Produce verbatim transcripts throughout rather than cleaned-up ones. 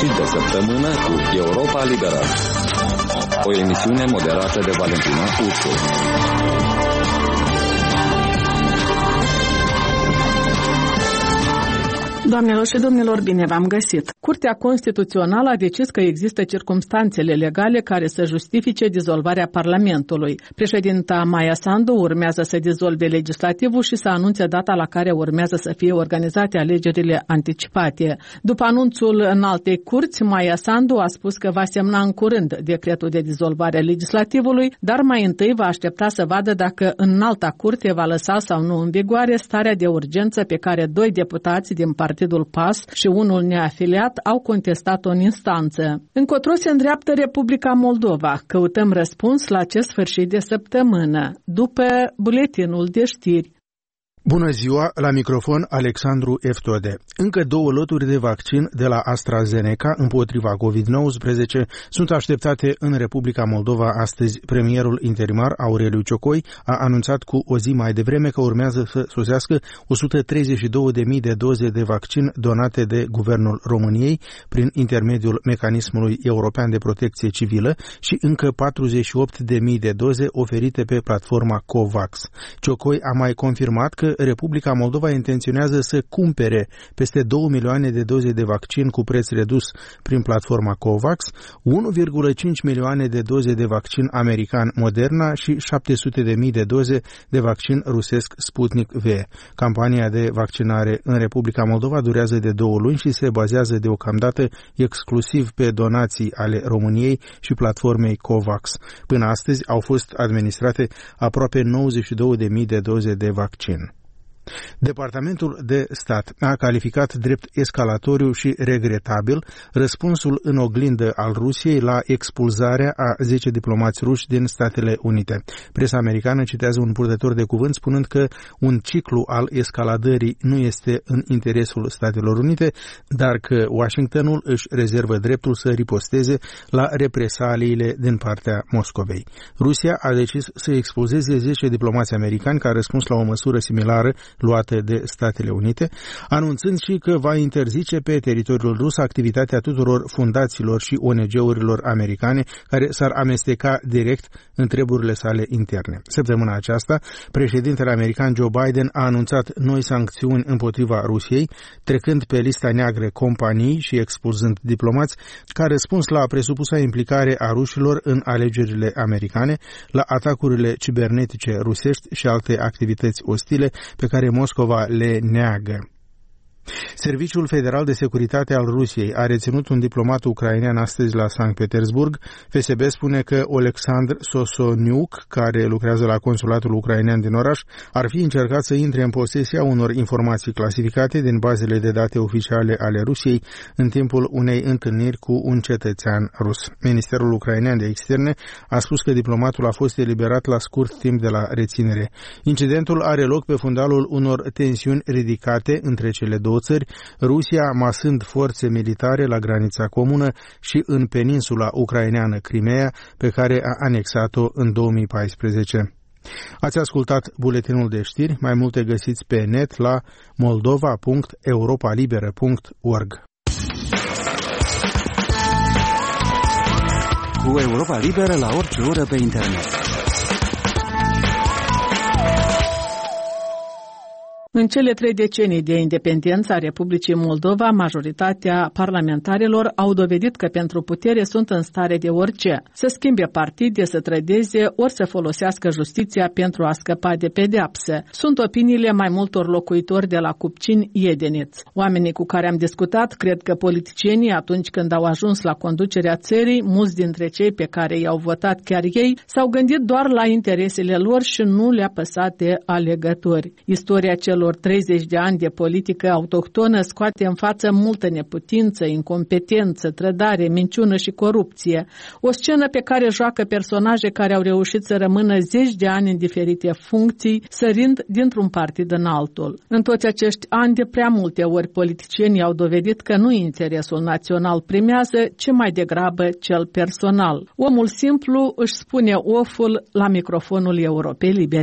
Știri de săptămână cu Europa Liberă. O emisiune moderată de Valentina Ursu. Doamnelor și domnilor, bine v-am găsit. Curtea Constituțională a decis că există circumstanțele legale care să justifice dizolvarea Parlamentului. Președinta Maia Sandu urmează să dizolve legislativul și să anunțe data la care urmează să fie organizate alegerile anticipate. După anunțul în alte curți, Maia Sandu a spus că va semna în curând decretul de dizolvare a legislativului, dar mai întâi va aștepta să vadă dacă în alta curte va lăsa sau nu în vigoare starea de urgență pe care doi deputați din Partidul Partidul P A S și unul neafiliat au contestat-o în instanță. Încotro se îndreaptă Republica Moldova. Căutăm răspuns la acest sfârșit de săptămână, după buletinul de știri. Bună ziua, la microfon Alexandru Eftode. Încă două loturi de vaccin de la AstraZeneca împotriva covid nouăsprezece sunt așteptate în Republica Moldova astăzi. Premierul interimar Aureliu Ciocoi a anunțat cu o zi mai devreme că urmează să sosească o sută treizeci și două de mii de doze de vaccin donate de Guvernul României prin intermediul Mecanismului European de Protecție Civilă și încă patruzeci și opt de mii de doze oferite pe platforma COVAX. Ciocoi a mai confirmat că Republica Moldova intenționează să cumpere peste două milioane de doze de vaccin cu preț redus prin platforma COVAX, unu virgulă cinci milioane de doze de vaccin american Moderna și șapte sute de mii de doze de vaccin rusesc Sputnik V. Campania de vaccinare în Republica Moldova durează de două luni și se bazează deocamdată exclusiv pe donații ale României și platformei COVAX. Până astăzi au fost administrate aproape nouăzeci și două de mii de doze de vaccin. Departamentul de Stat a calificat drept escalatoriu și regretabil răspunsul în oglindă al Rusiei la expulzarea a zece diplomați ruși din Statele Unite. Presa americană citează un purtător de cuvânt spunând că un ciclu al escaladării nu este în interesul Statelor Unite, dar că Washingtonul își rezervă dreptul să riposteze la represaliile din partea Moscovei. Rusia a decis să expulzeze zece diplomați americani ca răspuns la o măsură similară luate de Statele Unite, anunțând și că va interzice pe teritoriul rus activitatea tuturor fundațiilor și O N G-urilor americane care s-ar amesteca direct în treburile sale interne. Săptămâna aceasta, președintele american Joe Biden a anunțat noi sancțiuni împotriva Rusiei, trecând pe lista neagră companii și expulzând diplomați, ca răspuns la presupusa implicare a rușilor în alegerile americane, la atacurile cibernetice rusești și alte activități ostile pe care Moscova le neagă. Serviciul Federal de Securitate al Rusiei a reținut un diplomat ucrainean astăzi la Sankt Petersburg. F S B spune că Oleksandr Sosoniuk, care lucrează la consulatul ucrainean din oraș, ar fi încercat să intre în posesia unor informații clasificate din bazele de date oficiale ale Rusiei în timpul unei întâlniri cu un cetățean rus. Ministerul ucrainean de Externe a spus că diplomatul a fost eliberat la scurt timp de la reținere. Incidentul are loc pe fundalul unor tensiuni ridicate între cele două țări, Rusia masând forțe militare la granița comună și în peninsula ucraineană Crimea, pe care a anexat-o în două mii paisprezece. Ați ascultat buletinul de știri, mai multe găsiți pe net la moldova punct europa liberă punct org. Cu Europa Liberă la orice oră pe internet. În cele trei decenii de independență a Republicii Moldova, majoritatea parlamentarilor au dovedit că pentru putere sunt în stare de orice, să schimbe partide, să trădeze, ori să folosească justiția pentru a scăpa de pedeapsă. Sunt opiniile mai multor locuitori de la Cupcin Iedeniț. Oamenii cu care am discutat cred că politicienii, atunci când au ajuns la conducerea țării, mulți dintre cei pe care i-au votat chiar ei, s-au gândit doar la interesele lor și nu le-a păsat de alegători. Istoria celor treizeci de ani de politică autohtonă scoate în față multă neputință, incompetență, trădare, minciună și corupție. O scenă pe care joacă personaje care au reușit să rămână zeci de ani în diferite funcții, sărind dintr-un partid în altul. În toți acești ani, de prea multe ori, politicienii au dovedit că nu interesul național primează, ci mai degrabă cel personal. Omul simplu își spune oful la microfonul Europei Libere.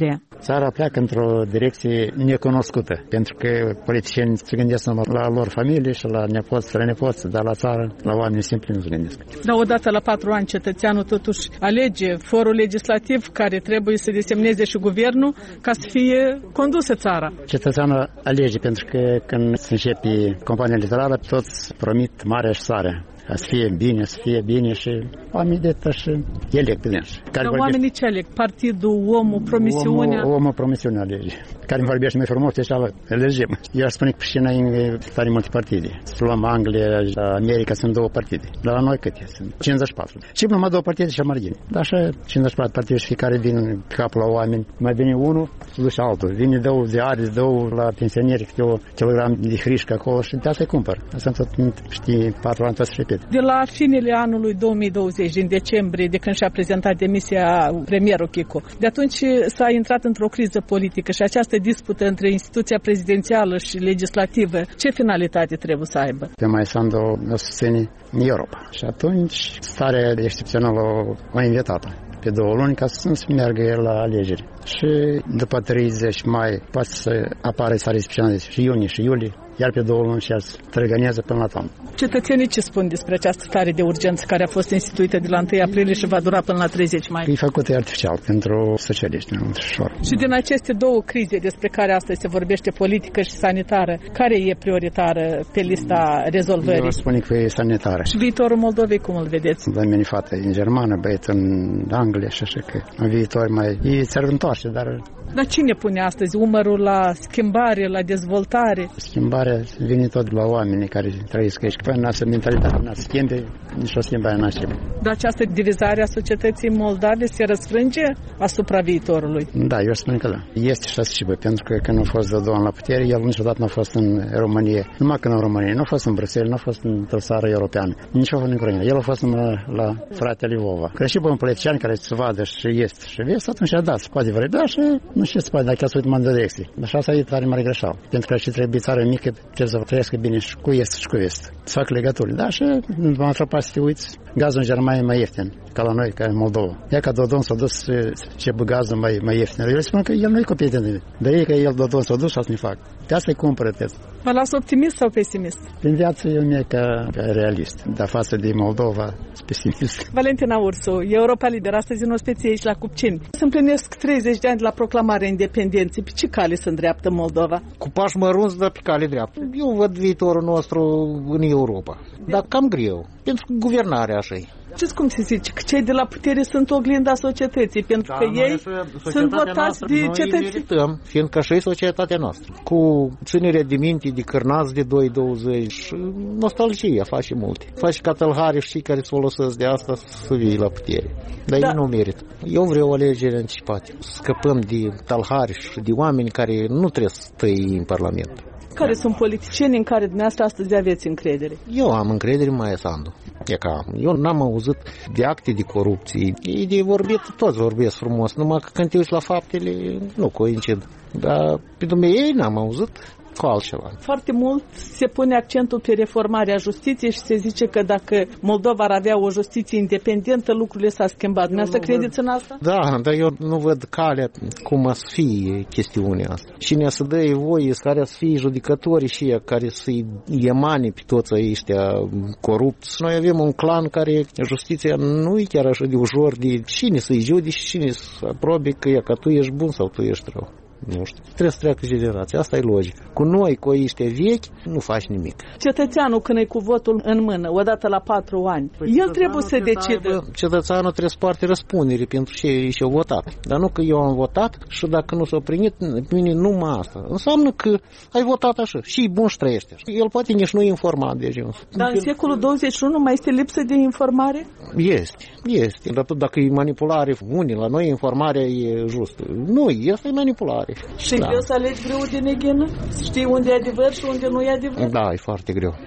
Țara pleacă într-o direcție necunoscută, pentru că politicienii se gândesc la lor familie și la nepoți, strănepoți, dar la țară, la oameni simpli nu se gândesc. Dar odată la patru ani cetățeanul totuși alege forul legislativ care trebuie să desemneze și guvernul ca să fie condusă țara. Cetățeanul alege pentru că când se începe campania electorală, toți promit marea și sarea. Să fie bine, să fie bine și oamenii de tăși eleg pe dânsi. Dar oamenii ce aleg? Partidul, omul, promisiunea? Omul, omul promisiunea alege. Care îmi vorbește mai frumos, deci elegem. Eu aș spune că și înainte tare multe partide. Să luăm Anglia, America, sunt două partide. Dar la noi câte sunt? cincizeci și patru. Și numai două partide și margini. Dar așa cincizeci și patru partide și fiecare vin capul la oameni. Mai vine unul, se duce altul. Vine două de arici, două la pensionieri, câte o kilogram de hrișcă acolo și de asta cumpăr. Asta tot știi, patru ani tot se repede. De la finele anului două mii douăzeci, din decembrie, de când și-a prezentat demisia premierul Chico, de atunci s-a intrat într-o criză politică și această dispută între instituția prezidențială și legislativă, ce finalitate trebuie să aibă? Pe mai Sandu o susține în Europa. Și atunci starea excepțională o invitat-o pe două luni ca să nu se meargă el la alegeri. Și după treizeci mai poate să apară starea excepțională și iunie și iulie, iar pe două luni și el se trăgănează până la toamnă. Cetățenii ce spun despre această stare de urgență care a fost instituită de la întâi aprilie și va dura până la treizeci mai? E făcută artificial pentru socialiști, nu ușor. Și din aceste două crize despre care astăzi se vorbește, politică și sanitară, care e prioritară pe lista rezolvării? Eu spun că e sanitară. Și viitorul Moldovei cum îl vedeți? La mine fată în germană, băiet în Anglia și așa că în viitor mai e țară întoarce, dar... Dar cine pune astăzi umărul la schimbare, la dezvoltare? Schimbarea vine tot de la oamenii care trăiesc aici. Păi n-a să mentalitatea n-a schimbe, nici o schimbare n-a schimbe. Dar această divizare a societății moldave se răsfrânge asupra viitorului? Da, eu spun că da. Este și așa, pentru că când a fost Dodon la putere, el niciodată nu a fost în România. Numai când în România, nu a fost în Bruxelles, nu a fost într-o țară europeană, nici a fost în Ucraina. El a fost la, la fratele Vova. Că și un politician care se vadă și este și vezi, atunci a dat, se poate vorbi și nu știu ce se poate, dacă el se uită mai în direcție. Așa asta e tare mare greșeală. Pentru că și trebuie țară mică, trebuie să trăiască bine și cu est și cu vest. Să fac legături. Da, și v-am atrapat să te uiți, gazul în Germania e mai ieftin ca la noi, ca în Moldova. Ea ca Dodon s-a dus ce gazul mai, mai ieftin. Eu spun că el nu e competent. Dar e că el Dodon s-a dus și asta nu fac. De asta îi cumpără test. Vă las optimist sau pesimist? Prin viață eu mi-e ca, ca realist, dar față de Moldova, pesimist. Valentina Ursu, Europa Lider, astăzi în ospeție aici la Cupceni. Se împlinesc treizeci de ani de la proclamarea independenței. Pe ce cale se îndreaptă Moldova? Cu pași mărunți, dar pe cale dreaptă. Eu văd viitorul nostru în Europa. Dar cam greu, pentru că guvernarea așa-i. Știți cum se zice? Că cei de la putere sunt oglinda societății, pentru da, că ei sunt votați noastră, de noi cetățeni. Merităm, fiindcă așa e societatea noastră. Cu ținerea de minte de cârnați de doi douăzeci, nostalgia face multe. Face ca tălhari și cei care se folosesc de asta să vii la putere. Dar da. Ei nu merită. Eu vreau alegeri anticipate. Scăpăm de tălhari și de oameni care nu trebuie să stăi în Parlament. Care sunt politicieni în care dumneavoastră astăzi aveți încredere? Eu am încredere în Maia Sandu. E ca, eu n-am auzit de acte de corupție. E de vorbit, toți vorbesc frumos, numai că când te uiți la faptele, nu coincid. Dar pe dumneavoastră ei n-am auzit cu altceva. Foarte mult se pune accentul pe reformarea justiției și se zice că dacă Moldova ar avea o justiție independentă, lucrurile s-au schimbat. Dumneavoastră credeți în asta? Da, dar eu nu văd calea cum să fie chestiunea asta. Cine să dă voie, care să fie judecătorii și ea, care să-i emane pe toți ăștia corupți. Noi avem un clan care justiția nu e chiar așa de ușor de cine să-i judeci și cine să aprobe că, e, că tu ești bun sau tu ești rău. Nu știu. Trebuie să treacă generația. Asta e logică. Cu noi, cu ăștia vechi, nu faci nimic. Cetățeanul, când e cu votul în mână, odată la patru ani, păi el trebuie să decidă. Aibă, cetățeanul trebuie să poarte răspundere pentru ce și-a votat. Dar nu că eu am votat și dacă nu s-a primit, mine numai asta. Înseamnă că ai votat așa. Și bun și trăiește. El poate nici nu e informat de ajuns. Dar în secolul douăzeci și unu mai este lipsă de informare? Este. Este. Dar tot dacă e manipulare, unii la noi informarea e justă. Nu, asta e manipulare. Și da. Greu să alegi greu de neghină? Știi unde e adevăr și unde nu e adevăr? Da, e foarte greu.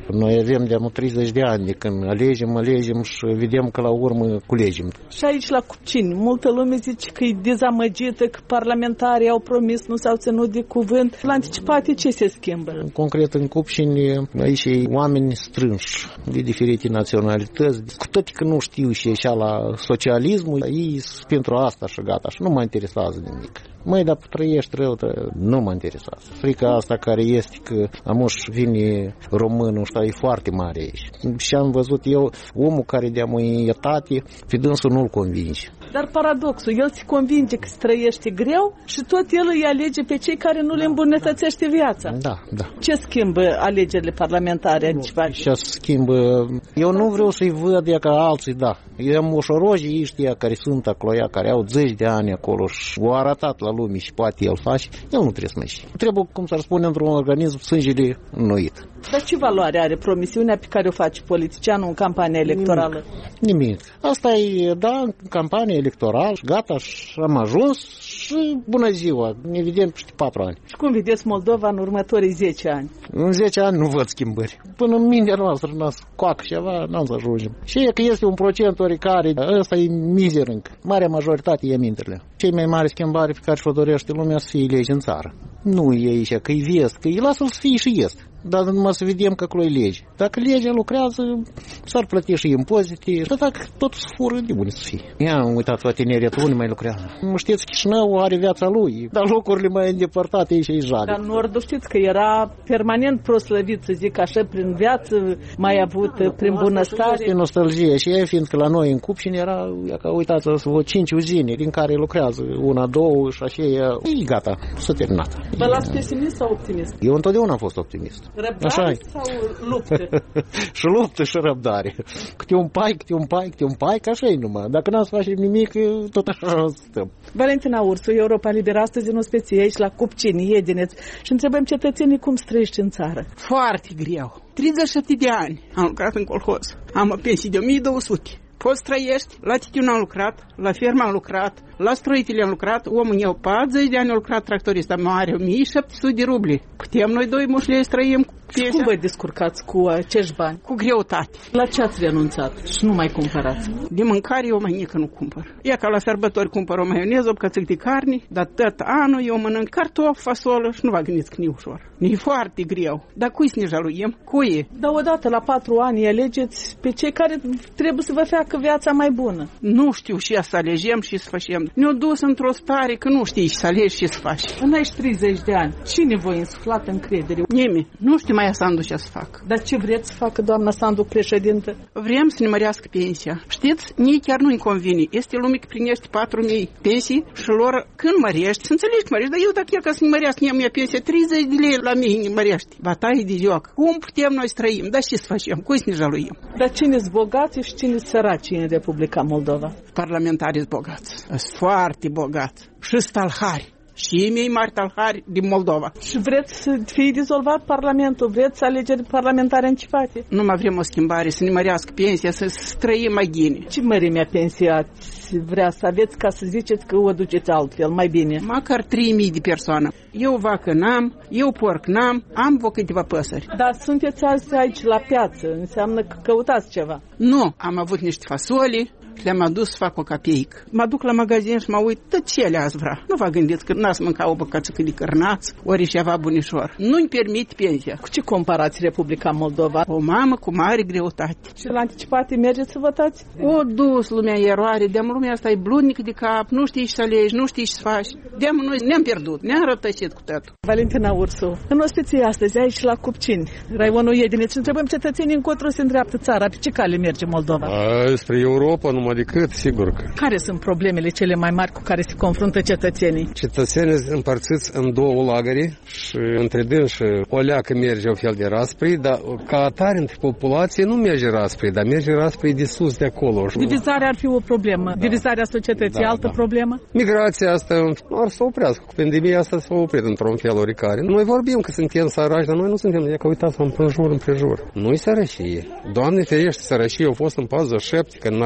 Noi avem de acum treizeci de ani de când alegem, alegem și vedem că la urmă culegem. Și aici la Cupcini, multă lume zice că e dezamăgită, că parlamentarii au promis, nu s-au ținut de cuvânt. La anticipate ce se schimbă? Concret în Cupcini, aici e oameni strânși de diferite naționalități, cu toate că nu știu și așa la socialismul, ei sunt pentru asta și gata, și nu mă interesează nimic. Măi, dar trăiești rău, nu mă interesează. Frica asta care este că amuș vine românul ăsta e foarte mare aici. Și am văzut eu omul care de-a etate, pe dânsul nu-l convinge. Dar paradoxul, el se convinge că se trăiește greu și tot el îi alege pe cei care nu le îmbunătățește viața. Da, da. Ce schimbă alegerile parlamentare? Și schimbă. Eu nu vreau să-i văd ca alții, da. Eu am moșorojii ăștia care sunt acolo, care au zeci de ani acolo și au arătat la lume și poate el face, el nu trebuie să mai știe. Trebuie, cum s-ar spune, într-un organism sângele înnoit. Dar ce valoare are promisiunea pe care o face politicianul în campania electorală? Nimic. Nimic. Asta e, da, în campanie electorală, gata, și am ajuns și bună ziua, ne vedem peste patru ani. Și cum vedeți Moldova în următorii zece ani? În zece ani nu văd schimbări. Până în mintea noastră n-a coac ceva, n-am să ajungem. Și e că este un procent oricare, ăsta e mizer încă. Marea majoritate e minterile. Cei mai mari schimbări pe care și-o dorește lumea să fie legi în țară. Nu e aici, că e vest, că e lasă-l să fie și est. Dar numai să vedem că acolo e lege. Dacă legea lucrează, s-ar plăti și impozite. Și dacă totul se fură, de bune să fie. Ia am uitat la tineretul, unde mai lucrează. Știți, Chișinău are viața lui, dar locurile mai îndepărtate aici e jale. Dar Nordul știți că era permanent proslăvit, să zic așa, prin viață, mai avut prin bunăstare. Este nostalgie și e, fiindcă la noi în Cupcini era, ca uitați, o cinci uzine din care lucrează una, două și așa e, e gata, s-a terminat. Vă las pesimist sau optimist? Eu întotdeauna am fost optimist. Răbdare sau luptă? Și luptă și răbdare. Câte un pai, câte un pai, câte un pai, că așa e numai. Dacă n-am să facem nimic, tot așa stăm. Valentina Ursu, Europa Liberă, astăzi în ospecie aici la Cupcini, Iedineț, și întrebăm cetățenii cum străiești în țară. Foarte greu. treizeci și șapte de ani am lucrat în colhoz. Am o pensie de o mie două sute. Poți trăiești, la titiun am lucrat, la fermă am lucrat, la stroitele am lucrat, omul eu patruzeci de ani a lucrat tractorist, dar are o mie șapte sute de rubli. Putem noi doi mușlei să trăim cu pensia. Cum vă descurcați cu acești bani? Cu greutate. La ce ați renunțat și nu mai cumpărați? De mâncare eu mai nică nu cumpăr. E ca la sărbători cumpăr o maioneză, o bucățică de carne, dar tot anul eu mănânc cartofi, fasolă și nu vă gândiți că nu e ușor. E foarte greu. Dar cui să ne jaluiem? Cui? Dar odată la patru ani alegeți pe cei care trebuie să vă facă viața mai bună. Nu știu și să alegem și să facem. Ne-au dus într-o stare că nu știi să alegi și să faci. În aici treizeci de ani, cine v-a insuflat încredere? Nimeni. Nu știu mai Sandu ce să fac. Dar ce vreți să facă doamna Sandu, președintă? Vrem să ne mărească pensia. Știți, nici chiar nu-i convine. Este lume că primește patru mii pensii și lor când mărești, să înțelegi că mărești, dar eu dacă e ca să ne mărească mie pensia treizeci de lei la mine ne mărești. Bataie de joc. Cum putem noi să trăim? Dar ce să facem? Cui să ne jaluim? Dar cine-s bogați și cine-s săraci în Republica Moldova? Parlamentarii sunt bogați. Sunt foarte bogați. Și stalhari. Și ei mei mari talhari din Moldova. Și vreți să fie dizolvat Parlamentul? Vreți alegeri parlamentare anticipate? Nu mai vrem o schimbare, să ne mărească pensia, să trăim mai bine. Ce mărimea pensia vrea să aveți ca să ziceți că o duceți altfel, mai bine? Măcar trei mii de persoane. Eu vacă n-am, eu porc n-am, am vă câteva păsări. Dar sunteți azi aici la piață, înseamnă că căutați ceva. Nu, am avut niște fasoli, le-am adus să fac o capeică. Mă duc la magazin și mă uit tot ce le ați vrea. Nu vă gândiți că n-ați mânca o bucățică de cărnați, ori ceva bunișor. Nu-mi permit pensia. Cu ce comparați Republica Moldova? O mamă cu mare greutate. Și la anticipate mergeți să votați? O dus lumea eroare, de-am lumea asta e bludnică de cap, nu știi ce să alegi, nu știi ce să faci. De-am noi ne-am pierdut, ne-am rătăcit cu totul. Valentina Ursu, în ospecie astăzi aici la Cupcini, raionul Iedineț, și întrebăm cetățenii încotro se îndreaptă țara, pe ce cale merge Moldova? A, spre Europa, numai decât, sigur că. Care sunt problemele cele mai mari cu care se confruntă cetățenii? Cetățenii împărțiți în două lagări și între dânsi o leacă merge o fel de rasprii, dar ca atare între populație nu merge rasprii, dar merge rasprii de sus, de acolo. Divizarea ar fi o problemă. Divizarea societății, da, altă da. problemă? Migrația asta ar să oprească. Cu pandemia asta s-a oprit într-un fel oricare. Noi vorbim că suntem săraci, dar noi nu suntem. E că uitați-vă împrejur, împrejur. Nu-i sărășie. Doamne ferește, sărășie a fost în patruzeci și șapte, când nu aveau oameni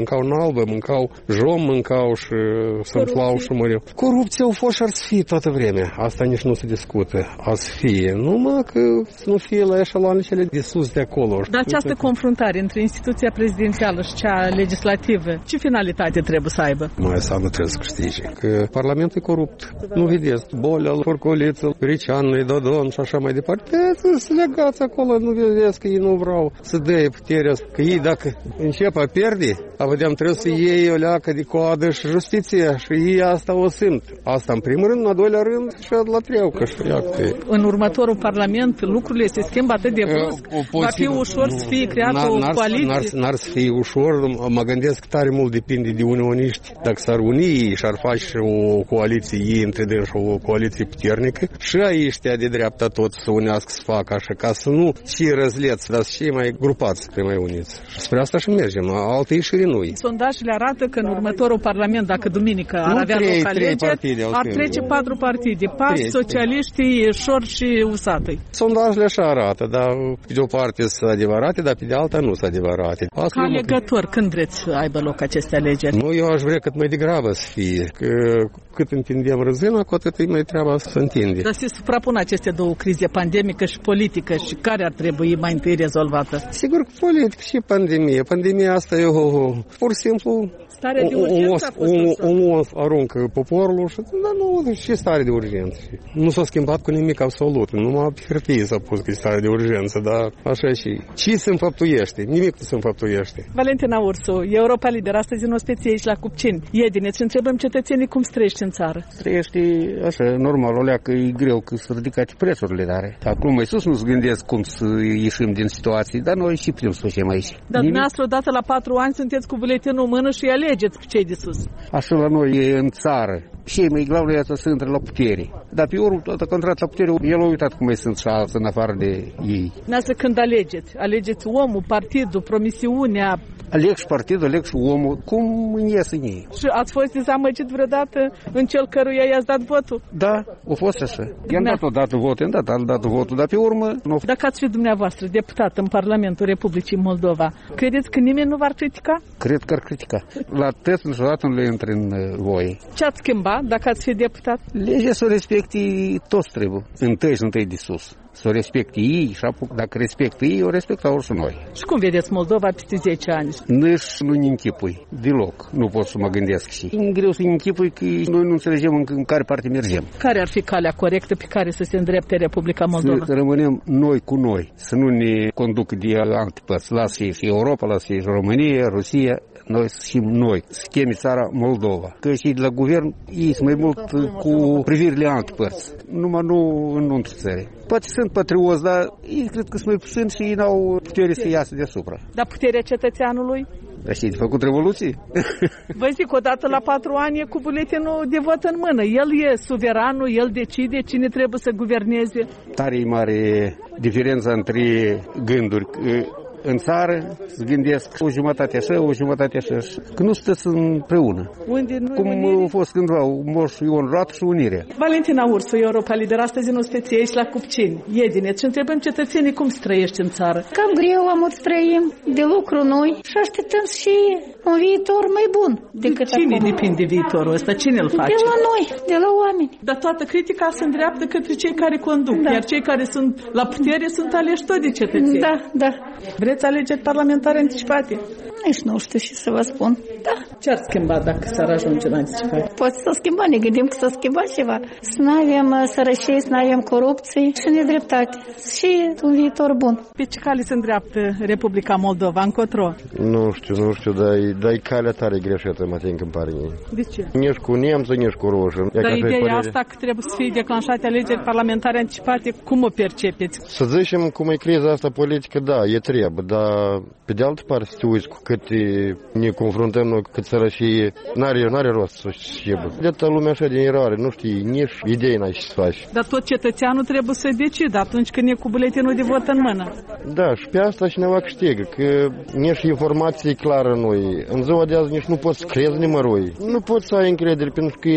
mâncau în albă, mâncau jom, mâncau și sănflau și măreau. Corupția au fost și ar să fie toată vremea. Asta nici nu se discută. A să fie. Numai că să nu fie la eșaloane cele de sus de acolo. Dar această confruntare între instituția prezidențială și cea legislativă, ce finalitate trebuie să aibă? Mai să nu trebuie să câștige. Că Parlamentul e corupt. Nu vedeți, Bolea, Porcoliță, Ricianu, Dodon și așa mai departe. Să legați acolo, nu vedeți că ei nu vreau să dea puterea. Că ei dacă încep a pierde, a vedem trebuie să iei o leacă de coadă și justiție și ei asta o simt. Asta în primul rând, în al doilea rând și la treaucă și leacă. În următorul Parlament lucrurile se schimbă atât de brusc, va fi ușor să fie creată o coaliție? N-ar să fie ușor, mă gândesc că tare mult depinde de unioniști. Dacă s-ar uni și ar face o coaliție ei între dânsi, o coaliție puternică și aici de dreapta tot să unească să facă așa, ca să nu și răzleți, dar și mai grupați, să mai uniți. Spre asta și mergem, altă ieșire nu e. Sondajele arată că în următorul Parlament, dacă duminică ar avea loc alegeri, ar trece patru partide, P A S, socialiștii, Șor și U S A T. Sondajele așa arată, dar pe de o parte sunt adevărate, dar pe de alta nu sunt adevărate. Ca alegător, când vreți să aibă loc aceste alegeri? Nu, eu aș vrea cât mai degrabă să fie, că cât întindem răzâna, cu atât e mai treaba să întinde. Dar se suprapun aceste două crize, pandemică și politică, și care ar trebui mai întâi rezolvată? Sigur că politică și pandemie. Pandemia asta e o, pur și simplu starea de urgență a fost omul aruncă poporul și, dar nu, și stare de urgență. Nu s-a schimbat cu nimic absolut. Numai pe hârtie s-a pus că e stare de urgență, dar așa și. Ce se înfăptuiește? Nimic nu se înfăptuiește. Valentina Ursu, Europa Lider, astăzi în ospție aici la Cupcini. Iedineți și întrebăm cetățenii cum trăiești în țară. Trăiești așa, normal, o leacă e greu că să ridicați prețurile, dar acum mai sus nu-ți gândesc cum să ieșim din situații, dar noi și putem să facem aici. Dar dumneavoastră odată la patru ani sunteți cu buletinul în mână și alegeți pe cei de sus. Așa la noi e în țară. Și mai glavul e să intre la putere. Dar pe urmă, toată contrat la putere, el a uitat cum mai sunt și alții în afară de ei. Dumneavoastră când alegeți? Alegeți omul, partidul, promisiunea? Aleg și partidul, aleg și omul, cum îmi ies în ei. Și ați fost dezamăgit vreodată în cel căruia i-ați dat votul? Da, a fost așa. I-am dat odată votul, i-am dat altă votul, dar pe urmă nu. Dacă ați fi dumneavoastră deputat în Parlamentul Republicii Moldova, credeți că nimeni nu v-ar critica? Cred că ar critica. La test niciodată nu le intre în voi. Ce ați schimba dacă ați fi deputat? Legea să o respecti toți trebuie. Întâi și întâi de sus. Să o respecte ei și dacă respectă ei, o respectau și noi. Și cum vedeți Moldova peste zece ani? Nici nu ne închipui, deloc. Nu pot să mă gândesc și. E greu să ne închipui că noi nu înțelegem în, în care parte mergem. Care ar fi calea corectă pe care să se îndrepte Republica Moldova? Să rămânem noi cu noi, să nu ne conducă de alte părți. Lasă și Europa, lasă și România, Rusia. Noi și noi, să chemi țara Moldova. Că și de la guvern ei sunt mai mult cu privirile alte părți, numai nu în între țări. Poate sunt patrioți, dar ei cred că sunt mai puțini și ei n-au putere să iasă deasupra. Dar puterea cetățeanului? Dar știi, de făcut revoluții? Vă zic, odată la patru ani e cu buletinul de vot în mână. El e suveranul, el decide cine trebuie să guverneze. Tare e mare diferența între gânduri. În țară se gândesc o jumătate așa, o jumătate așa, că nu sunteți împreună. Unde nu cum unire? A fost cândva Moș Ion Rat și Unire. Valentina Ursu, Europa Lider, astăzi în ospție aici la Cupcini. Iedineți și întrebăm cetățenii cum se trăiește în țară. Cam greu am să trăim de lucru noi și așteptăm și un viitor mai bun decât Cine acum. depinde viitorul ăsta? Cine îl face? De la noi, de la oameni. Dar toată critica se îndreaptă către cei care conduc, da. Iar cei care sunt la putere sunt aleși tot de cetățeni. Da, da. Vreți alegeri parlamentare anticipate? Nici nu știu și să vă spun. Da. Ce ar schimba dacă s-ar ajunge la anticipare? Poate să schimba, ne gândim că s-a schimbat ceva. Să nu avem sărăcie, să nu avem corupție și nedreptate. Și un viitor bun. Pe ce cale se îndreaptă Republica Moldova? Încotro? Nu știu, nu știu, dar e calea tare greșită, mă tin, îmi pare mie. De ce? Nici cu nemță, nici cu roșu. Dar ideea asta că trebuie să fie declanșate alegeri parlamentare anticipate, cum o percepeți? Să zicem cum e criza asta politică, da, e trebuie, dar pe de altă parte să te uiți cu cât ne confruntăm noi, cât sărășie, n-are, n-are rost să știebă. De atâta lumea așa din eroare, nu știi, nici idei n-ai ce să faci. Dar tot cetățeanul trebuie să decidă atunci când e cu buletinul de vot în mână. Da, și pe asta cineva câștigă, că nici informație clară noi. În ziua de azi nici nu poți să crezi nimărui. Nu poți să ai încredere, pentru că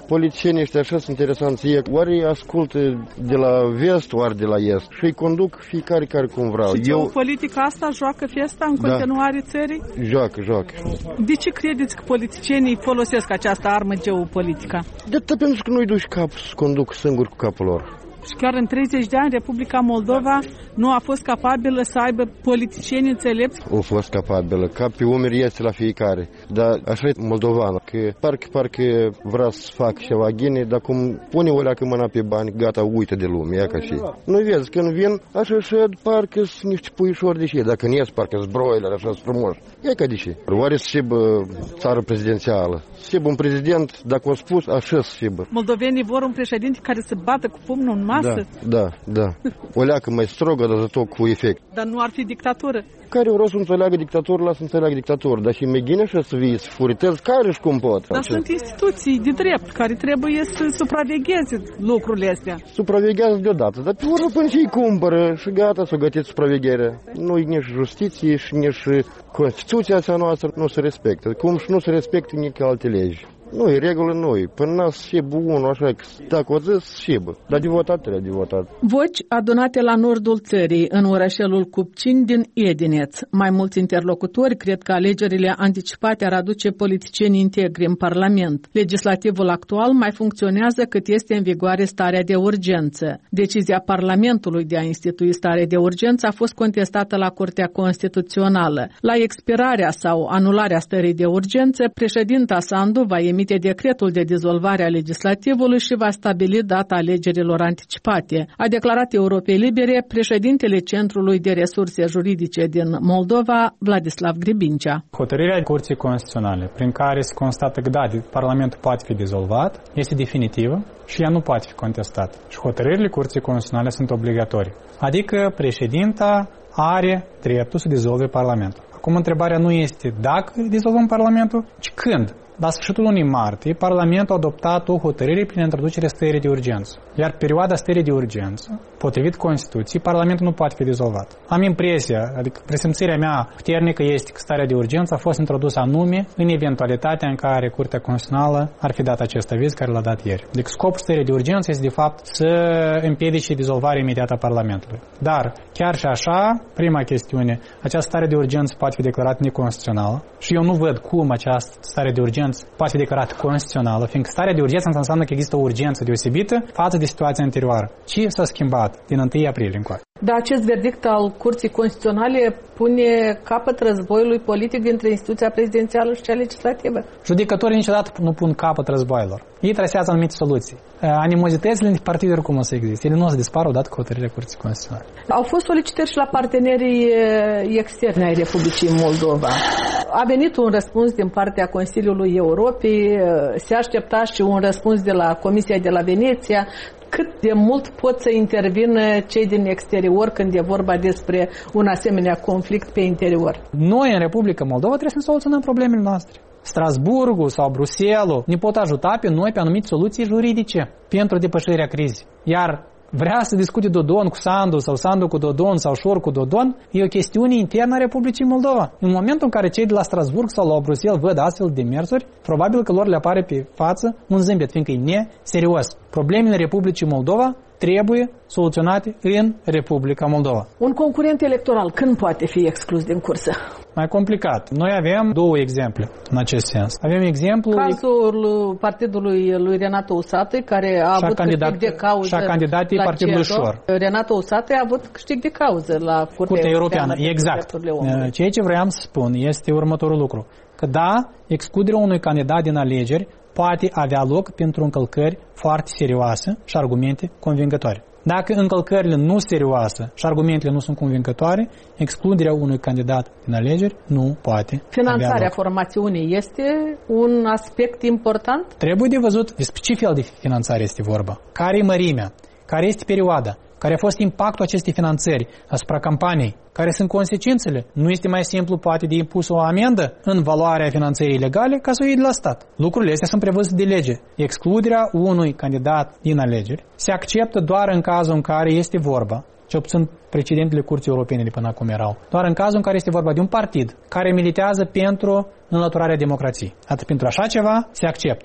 Politicienii ăștia așa sunt interesanți. Ei, ori ascultă de la vest, ori de la est și îi conduc fiecare care cum vreau. Și geopolitica asta joacă festa în da. continuare țării? Joacă, joacă. De ce credeți că politicienii folosesc această armă geopolitica? De atât pentru că nu-i duci capul să conduc singur cu capul lor. Și chiar în treizeci de ani Republica Moldova nu a fost capabilă să aibă politicieni înțelepți? A fost capabilă, ca pe umeri este la fiecare. Dar așa e moldovană, că parcă, parcă vrea să fac ceva ghine, dar cum pune o leacă mâna pe bani, gata, uită de lume, ia ca și. Nu vezi, când vin, așa și parcă sunt niște puișori de și dacă nu ies, parcă sunt broiler, așa sunt frumoși. Ia ca de și. Oare să șibă țară prezidențială? Să șibă un prezident, dacă o spus, așa să șibă. Moldovenii vor un președinte care să bată cu pumnul în masă? Da, da, da. O leacă mai strogă, dar tot cu efect. Dar nu ar fi dictatură? Care vreau să înțeleagă dictatorul, lasă înțeleagă dictatorul. Dar și meghin așa să vii, să furitezi, care și cum pot? Dar sunt instituții de drept care trebuie să supravegheze lucrurile astea. Supraveghează deodată, dar pe urmă până și-i cumpără și gata să gătiți supravegherea. Nu-i nici justiție și nici Constituția noastră nu se respectă. Cum și nu se respectă nici alte legi. Nu, e regulă noi. Până n-a șebă unul, așa că dacă o zis, șebă. Dar de votat trebuie, de votat. Voci adunate la nordul țării, în orășelul Cupcin din Edineț. Mai mulți interlocutori cred că alegerile anticipate ar aduce politicieni integri în Parlament. Legislativul actual mai funcționează cât este în vigoare starea de urgență. Decizia Parlamentului de a institui stare de urgență a fost contestată la Curtea Constituțională. La expirarea sau anularea stării de urgență, președinta Sandu va emite decretul de dizolvare a legislativului și va stabili data alegerilor anticipate, a declarat Europei Libere președintele Centrului de Resurse Juridice din Moldova, Vladislav Gribincea. Hotărârea Curții Constituționale, prin care se constată că da, Parlamentul poate fi dizolvat, este definitivă și ea nu poate fi contestată. Și hotărârile Curții Constituționale sunt obligatorii. Adică președinta are dreptul să dizolve Parlamentul. Acum întrebarea nu este dacă dizolvăm Parlamentul, ci când. La sfârșitul lunii martie, Parlamentul a adoptat o hotărâre prin introducerea stării de urgență. Iar perioada stării de urgență, potrivit Constituției, Parlamentul nu poate fi dizolvat. Am impresia, adică presimțirea mea puternică este că starea de urgență a fost introdusă anume în eventualitatea în care Curtea Constituțională ar fi dat acest aviz care l-a dat ieri. Deci scopul stării de urgență este de fapt să împiedice dizolvarea imediată a Parlamentului. Dar chiar și așa, prima chestiune, această stare de urgență poate fi declarată neconstituțională și eu nu văd cum această stare de urgență poate fi declarată constituțională, fiindcă starea de urgență înseamnă că există o urgență deosebită față de situația anterioară. Ce s-a schimbat din întâi aprilie încoace? Dar acest verdict al Curții Constituționale pune capăt războiului politic dintre instituția prezidențială și cea legislativă. Judecătorii niciodată nu pun capăt războaielor. Ei trasează anumite soluții. Animozitățile între partiduri cum o să existe. Ele nu o să dispară odată cu hotărârea Curții Constituționale. Au fost solicitări și la partenerii externi ai Republicii Moldova. A venit un răspuns din partea Consiliului Europei, se aștepta și un răspuns de la Comisia de la Veneția. Cât de mult pot să intervină cei din exterior când e vorba despre un asemenea conflict pe interior? Noi, în Republica Moldova, trebuie să soluționăm problemele noastre. Strasburgul sau Bruxelles ne pot ajuta pe noi pe anumite soluții juridice pentru depășirea crizei. Iar vrea să discute Dodon cu Sandu sau Sandu cu Dodon sau Șor cu Dodon, e o chestiune internă a Republicii Moldova. În momentul în care cei de la Strasburg sau la Bruxelles văd astfel de mersuri, probabil că lor le apare pe față un zâmbet, fiindcă e neserios. Problemele Republicii Moldova trebuie soluționate în Republica Moldova. Un concurent electoral când poate fi exclus din cursă? Mai complicat. Noi avem două exemple în acest sens. Avem exemplu cazul partidului lui Renato Usatăi, care a avut candidat, câștig de cauză și a candidat la partidul Șor. Renato Usatăi a avut câștig de cauză la Curtea, Curtea Europeană. Exact. Ceea ce vreau să spun este următorul lucru. Că da, excluderea unui candidat din alegeri poate avea loc pentru încălcări foarte serioase și argumente convingătoare. Dacă încălcările nu serioase și argumentele nu sunt convingătoare, excluderea unui candidat din alegeri nu poate. Finanțarea formațiunii este un aspect important? Trebuie de văzut despre ce fel de finanțare este vorba, care e mărimea, care este perioada, care a fost impactul acestei finanțări asupra campaniei, care sunt consecințele. Nu este mai simplu poate de impus o amendă în valoarea finanțării ilegale ca să o iei de la stat. Lucrurile astea sunt prevăzute de lege. Excluderea unui candidat din alegeri se acceptă doar în cazul în care este vorba, ce puțin precedentele Curții Europene de până acum erau, doar în cazul în care este vorba de un partid care militează pentru înlăturarea democrației. Atât pentru așa ceva se acceptă.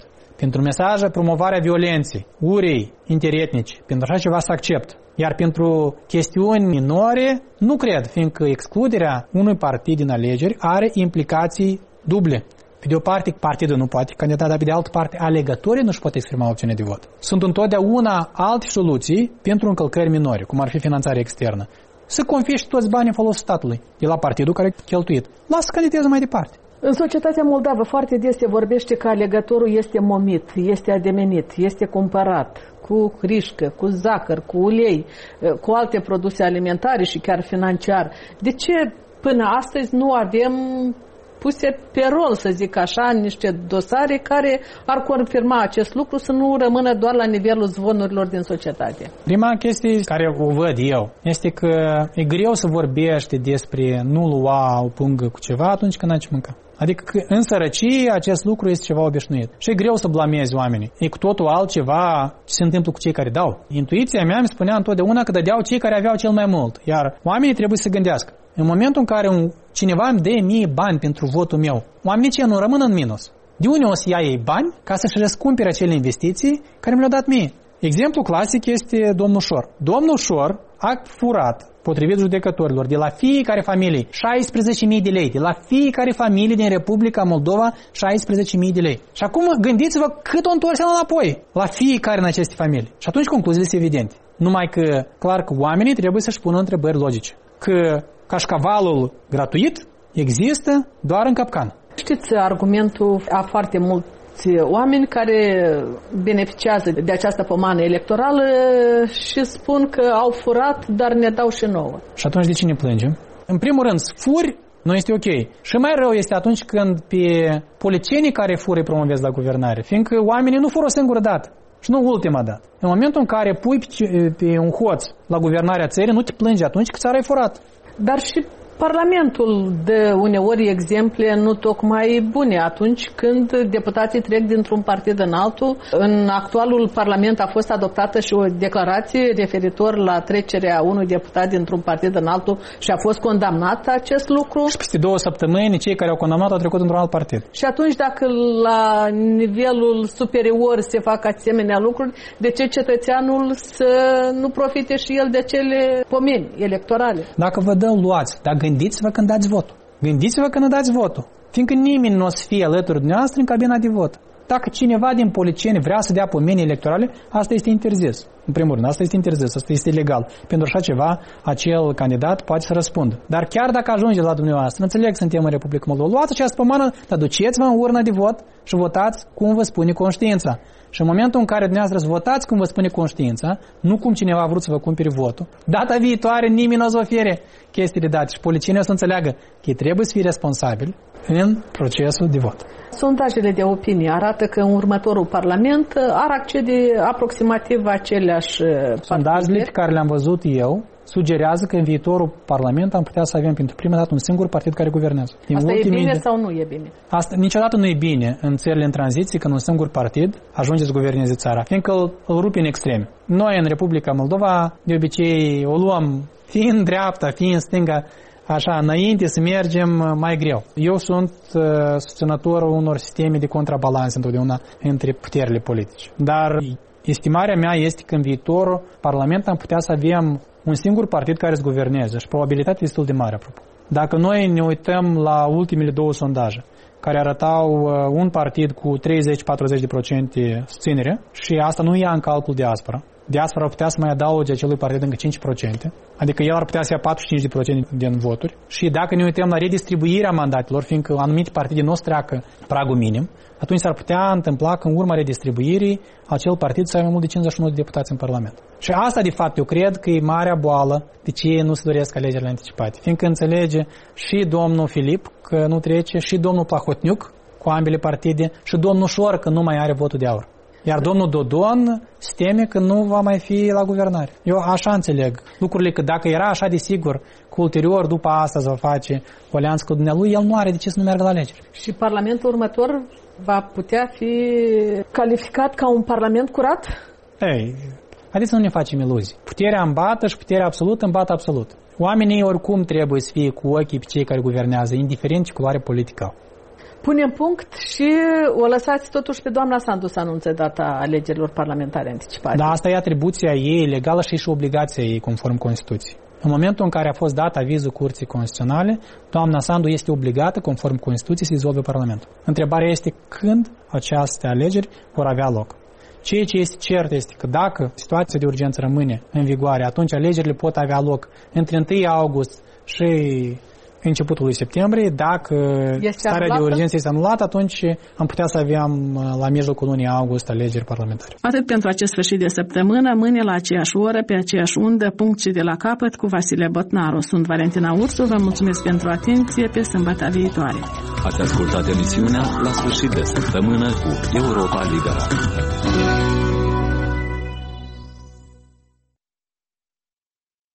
pentru mesaje, promovarea violenței, urei interetnice, pentru așa ceva să accept. Iar pentru chestiuni minore, nu cred, fiindcă excluderea unui partid din alegeri are implicații duble. Pe de o parte, partidul nu poate candida, dar pe de altă parte, alegătorii nu-și pot exprima opțiune de vot. Sunt întotdeauna alte soluții pentru încălcări minore, cum ar fi finanțarea externă. Să confiești toți banii în folosul statului, de la partidul care a cheltuit. Lasă să candideze mai departe. În societatea moldavă foarte des se vorbește că alegătorul este momit, este ademenit, este cumpărat cu hrișcă, cu zahăr, cu ulei, cu alte produse alimentare și chiar financiar. De ce până astăzi nu avem puse pe rol, să zic așa, niște dosare care ar confirma acest lucru, să nu rămână doar la nivelul zvonurilor din societate? Prima chestie care o văd eu este că e greu să vorbești despre nu lua o pungă cu ceva atunci când n-ai ce mânca. Adică în sărăcie acest lucru este ceva obișnuit. Și e greu să blamezi oamenii. E cu totul altceva ce se întâmplă cu cei care dau. Intuiția mea îmi spunea întotdeauna că dădeau cei care aveau cel mai mult. Iar oamenii trebuie să gândească. În momentul în care un, cineva îmi dă mie bani pentru votul meu, oamenii ce nu rămân în minus. De unde o să ia ei bani ca să-și răscumpere acele investiții care mi le-au dat mie? Exemplu clasic este domnul Șor. Domnul Șor a furat, potrivit judecătorilor, de la fiecare familie șaisprezece mii de lei, de la fiecare familie din Republica Moldova șaisprezece mii de lei. Și acum gândiți-vă cât o întors înapoi la fiecare în aceste familii. Și atunci concluziile sunt evidente. Numai că, clar că oamenii trebuie să-și pună întrebări logice. Că cașcavalul gratuit există doar în capcană. Știți argumentul a foarte mult oameni care beneficiază de această pomană electorală și spun că au furat, dar ne dau și nouă. Și atunci de ce ne plângem? În primul rând, furi nu este ok. Și mai rău este atunci când pe politicienii care fură îi promovezi la guvernare, fiindcă oamenii nu fură o singură dată și nu ultima dată. În momentul în care pui pe un hoț la guvernarea țării, nu te plângi atunci că țara e furat. Dar și Parlamentul dă uneori exemple nu tocmai bune atunci când deputații trec dintr-un partid în altul. În actualul Parlament a fost adoptată și o declarație referitor la trecerea unui deputat dintr-un partid în altul și a fost condamnat acest lucru. Și peste două săptămâni cei care au condamnat au trecut într-un alt partid. Și atunci dacă la nivelul superior se fac asemenea lucruri, de ce cetățeanul să nu profite și el de acele pomeni electorale? Dacă vă dăm, luați, dar gândiți-vă când dați votul. Gândiți-vă când dați votul. Fiindcă nimeni nu o să fie alături de noastră în cabina de vot. Dacă cineva din politicieni vrea să dea pomeni electorale, asta este interzis. În primul rând, asta este interzis, asta este ilegal. Pentru așa ceva, acel candidat poate să răspundă. Dar chiar dacă ajunge la dumneavoastră, înțeleg, suntem în Republica Moldova, luați această pomană, dar duceți-vă în urna de vot și votați cum vă spune conștiința. Și în momentul în care dumneavoastră votați cum vă spune conștiința, nu cum cineva a vrut să vă cumpere votul, data viitoare nimeni nu o să ofere chestiile date și politicienii o să înțeleagă că ei trebuie să fie responsabili în procesul de vot. Sondajele de opinie arată că în următorul Parlament ar accede aproximativ aceleași partide. Sondajele pe care le-am văzut eu sugerează că în viitorul Parlament am putea să avem pentru prima dată un singur partid care guvernează. Din asta e bine de... sau nu e bine? Asta niciodată nu e bine în țările în tranziție când un singur partid ajunge să guverneze țara, fiindcă îl, îl rupe în extreme. Noi în Republica Moldova de obicei o luăm fie în dreapta, fie în stânga, așa, înainte să mergem mai greu. Eu sunt uh, susținătorul unor sisteme de contrabalans întotdeauna între puterile politice. Dar estimarea mea este că în viitorul Parlament am putea să avem un singur partid care să guverneze și probabilitatea este destul de mare, apropo. Dacă noi ne uităm la ultimele două sondaje, care arătau uh, un partid cu treizeci-patruzeci la sută susținere și asta nu ia în calcul diaspora. Diaspora ar putea să mai adauge acelui partid încă cinci la sută, adică el ar putea să ia patruzeci și cinci la sută din voturi. Și dacă ne uităm la redistribuirea mandatelor, fiindcă anumite partide nu o să treacă pragul minim, atunci s-ar putea întâmpla că în urma redistribuirii acel partid să aibă mai mult de cincizeci și unu de deputați în Parlament. Și asta, de fapt, eu cred că e marea boală de ce nu se doresc alegerile anticipate. Fiindcă înțelege și domnul Filip că nu trece, și domnul Plahotniuc cu ambele partide, și domnul Șor că nu mai are votul de aur. Iar domnul Dodon se teme că nu va mai fi la guvernare. Eu așa înțeleg lucrurile, că dacă era așa de sigur că ulterior, după asta, se va face o alianță cu dumnealui, el nu are de ce să nu meargă la alegeri. Și Parlamentul următor va putea fi calificat ca un parlament curat? Ei, haideți să nu ne facem iluzii. Puterea îmbată și puterea absolută îmbată absolut. Oamenii oricum trebuie să fie cu ochii pe cei care guvernează, indiferent ce culoare politică au. Punem punct și o lăsați totuși pe doamna Sandu să anunțe data alegerilor parlamentare anticipate. Da, asta e atribuția ei legală și și obligația ei conform Constituției. În momentul în care a fost dat avizul Curții Constituționale, doamna Sandu este obligată, conform Constituției, să dizolve Parlamentul. Întrebarea este când aceste alegeri vor avea loc. Ceea ce este cert este că dacă situația de urgență rămâne în vigoare, atunci alegerile pot avea loc între întâi august și începutul lui septembrie. Dacă este starea anulată? de urgență este anulată, atunci am putea să avem la mijlocul lunii august alegeri parlamentare. Atât pentru acest sfârșit de săptămână, mâine la aceeași oră, pe aceeași undă, punct și de la capăt cu Vasile Botnaru. Sunt Valentina Ursu, vă mulțumesc pentru atenție, pe sâmbătă viitoare. Ați ascultat emisiunea La sfârșit de săptămână cu Europa Liberă.